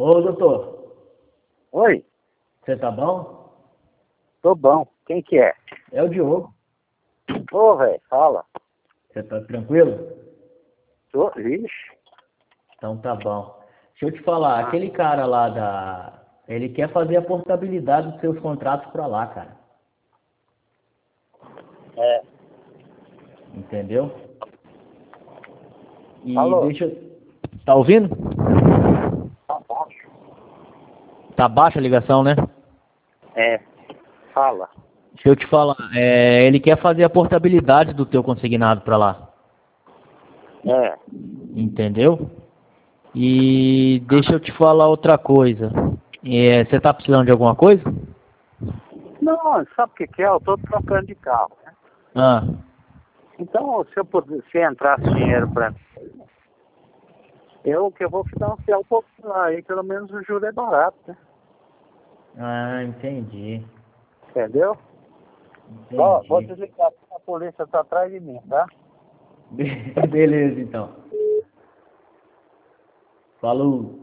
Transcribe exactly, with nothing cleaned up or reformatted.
Ô, doutor, Oi, você tá bom? tô bom. Quem que é? É o Diogo. Ô, velho, fala. Você tá tranquilo? Tô, vixe. Então tá bom. Deixa eu te falar, Ah, aquele cara lá da... Ele quer fazer a portabilidade dos seus contratos pra lá, cara. é. Entendeu? E Alô? deixa eu... Tá ouvindo? Tá baixo. Tá baixa a ligação, né? É, fala. Deixa eu te falar, é... ele quer fazer a portabilidade do teu consignado pra lá. É. Entendeu? E deixa eu te falar outra coisa. É, você tá precisando de alguma coisa? Não, sabe o que que é? Eu tô trocando de carro, né? Ah, Então, se eu puder, se entrasse dinheiro pra mim, eu que eu vou financiar um pouquinho lá, aí pelo menos o juro é barato, né? ah, entendi. Entendeu? Ó, vou Entendi. desligar, a polícia tá atrás de mim, tá? Beleza, então. Falou.